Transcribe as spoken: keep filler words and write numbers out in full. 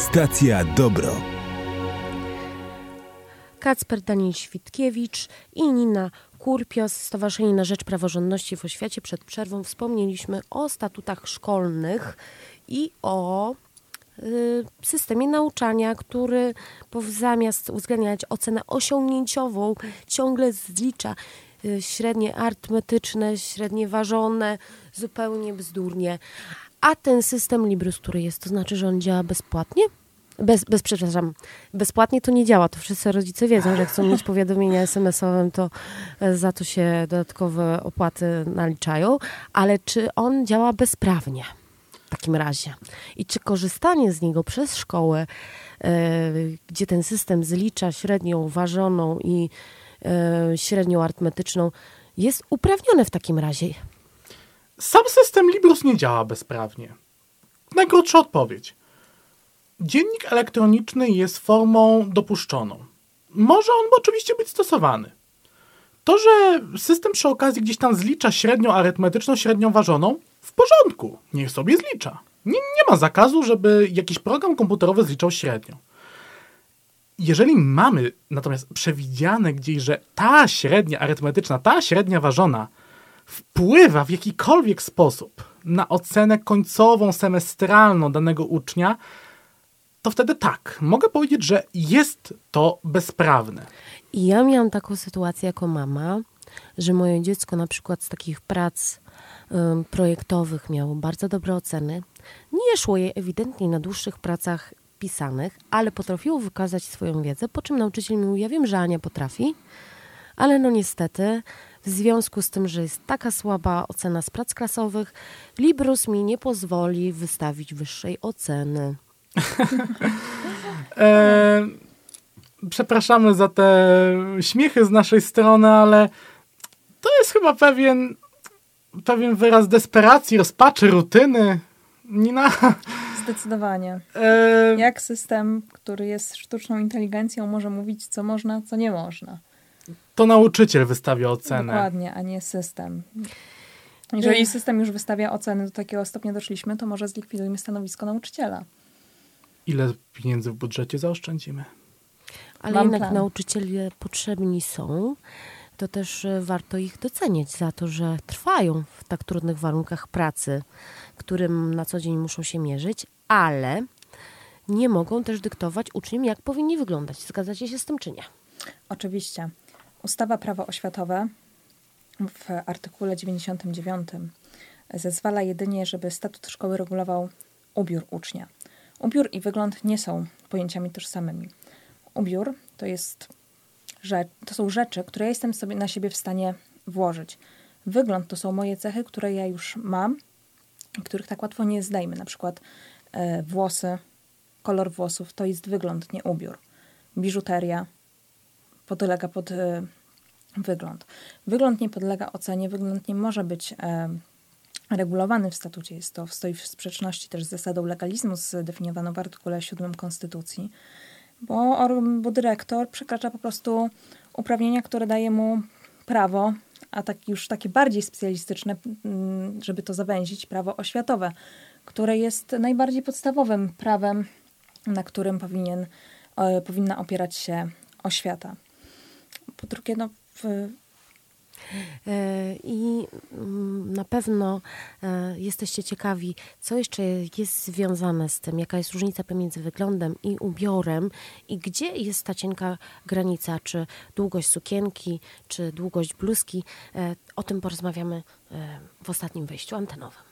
Stacja Dobro. Kacper Daniel Świtkiewicz i Nina Kurpios, Stowarzyszenie na Rzecz Praworządności w Oświacie. Przed przerwą wspomnieliśmy o statutach szkolnych i o y, systemie nauczania, który zamiast uwzględniać ocenę osiągnięciową, ciągle zlicza y, średnie arytmetyczne, średnie ważone, zupełnie bzdurnie. A ten system Librus, który jest, to znaczy, że on działa bezpłatnie? Bez, bez, przepraszam, bezpłatnie to nie działa. To wszyscy rodzice wiedzą, że jak chcą mieć powiadomienia es em esowym, to za to się dodatkowe opłaty naliczają. Ale czy on działa bezprawnie w takim razie? I czy korzystanie z niego przez szkołę, yy, gdzie ten system zlicza średnią ważoną i yy, średnią arytmetyczną, jest uprawnione w takim razie? Sam system Librus nie działa bezprawnie. Najkrótsza odpowiedź. Dziennik elektroniczny jest formą dopuszczoną. Może on oczywiście być stosowany. To, że system przy okazji gdzieś tam zlicza średnią arytmetyczną, średnią ważoną, w porządku, niech sobie zlicza. Nie, nie ma zakazu, żeby jakiś program komputerowy zliczał średnią. Jeżeli mamy natomiast przewidziane gdzieś, że ta średnia arytmetyczna, ta średnia ważona wpływa w jakikolwiek sposób na ocenę końcową, semestralną danego ucznia, to wtedy tak, mogę powiedzieć, że jest to bezprawne. I ja miałam taką sytuację jako mama, że moje dziecko na przykład z takich prac um, projektowych miało bardzo dobre oceny. Nie szło je ewidentnie na dłuższych pracach pisanych, ale potrafiło wykazać swoją wiedzę, po czym nauczyciel mi mówił, ja wiem, że Ania potrafi, ale no niestety w związku z tym, że jest taka słaba ocena z prac klasowych, Librus mi nie pozwoli wystawić wyższej oceny. e, przepraszamy za te śmiechy z naszej strony, ale to jest chyba pewien pewien wyraz desperacji, rozpaczy, rutyny. Nina? Zdecydowanie. E, Jak system, który jest sztuczną inteligencją, może mówić, co można, co nie można? To nauczyciel wystawia ocenę. Dokładnie, a nie system. Jeżeli system już wystawia oceny, do takiego stopnia doszliśmy, to może zlikwidujmy stanowisko nauczyciela. Ile pieniędzy w budżecie zaoszczędzimy? Ale Mam jednak plan. nauczyciele potrzebni są. To też warto ich doceniać za to, że trwają w tak trudnych warunkach pracy, którym na co dzień muszą się mierzyć, ale nie mogą też dyktować uczniom, jak powinni wyglądać. Zgadzacie się z tym, czy nie? Oczywiście. Ustawa Prawo oświatowe w artykule dziewięćdziesiątym dziewiątym zezwala jedynie, żeby statut szkoły regulował ubiór ucznia. Ubiór i wygląd nie są pojęciami tożsamymi. Ubiór to jest rzecz, to są rzeczy, które ja jestem sobie na siebie w stanie włożyć. Wygląd to są moje cechy, które ja już mam, których tak łatwo nie zdejmę. Na przykład e, włosy, kolor włosów to jest wygląd, nie ubiór. Biżuteria podlega pod e, wygląd. Wygląd nie podlega ocenie, wygląd nie może być e, regulowany w statucie. Jest to, stoi w sprzeczności też z zasadą legalizmu zdefiniowaną w artykule siódmym Konstytucji, bo, bo dyrektor przekracza po prostu uprawnienia, które daje mu prawo, a tak już takie bardziej specjalistyczne, żeby to zawęzić, prawo oświatowe, które jest najbardziej podstawowym prawem, na którym powinien, e, powinna opierać się oświata. Po drugie, no w, I na pewno jesteście ciekawi, co jeszcze jest związane z tym, jaka jest różnica pomiędzy wyglądem i ubiorem i gdzie jest ta cienka granica, czy długość sukienki, czy długość bluzki. O tym porozmawiamy w ostatnim wejściu antenowym.